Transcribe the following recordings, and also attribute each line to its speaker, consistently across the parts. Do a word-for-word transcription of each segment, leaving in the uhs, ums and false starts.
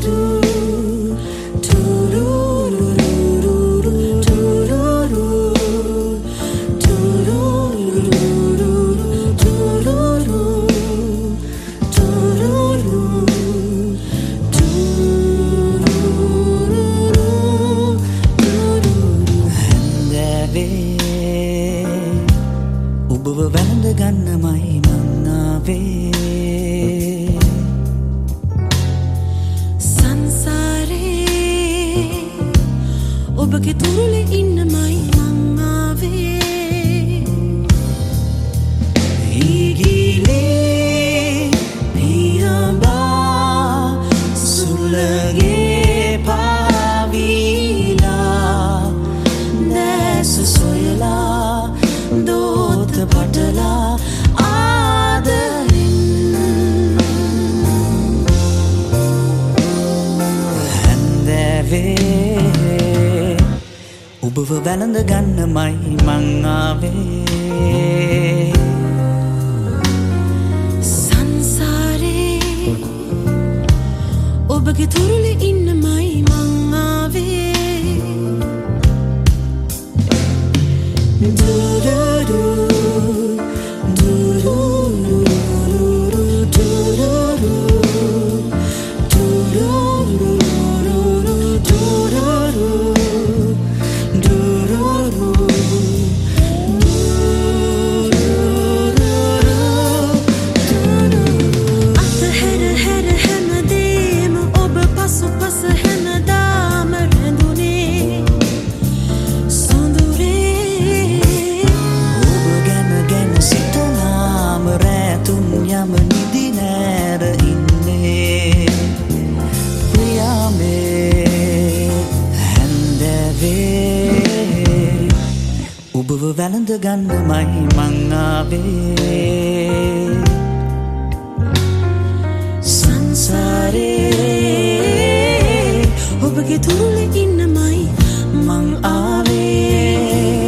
Speaker 1: ඔබව වැළඳ ගන්නමයි මං ආවේ
Speaker 2: සංසාරේ ඔබගේ තුරුලේ ඉන්නමයි මං ආවේ
Speaker 1: ඉගිලේ පියඹා සුළගේ පාවිලා දැස සොයලා දෝත පටලා ආදරින් හැන්දෑවේ ඔබව වැළඳ ගන්නමයි මං ආවේ
Speaker 2: සංසාරේ ඔබගේ තුරුලේ ඉන්නමයි මං ආවේ
Speaker 1: ඔබව වැළඳ ගන්නමයි මං ආවේ
Speaker 2: සංසාරේ ඔබගේ තුරුලේ ඉන්නමයි මං ආවේ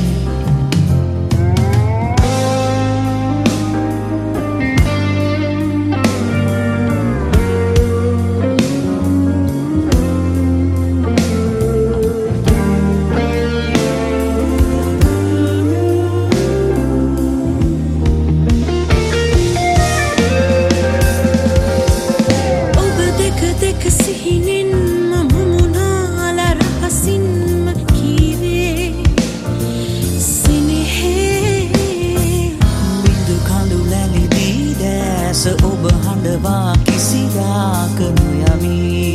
Speaker 1: ඔබ හඬවා කිසිදාක නොයමි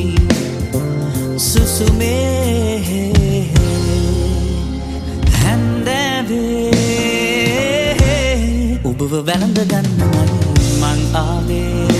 Speaker 1: සුසුමේ හැන්දෑවේ ඔබව වැළඳ ගන්නමයි මං ආවේ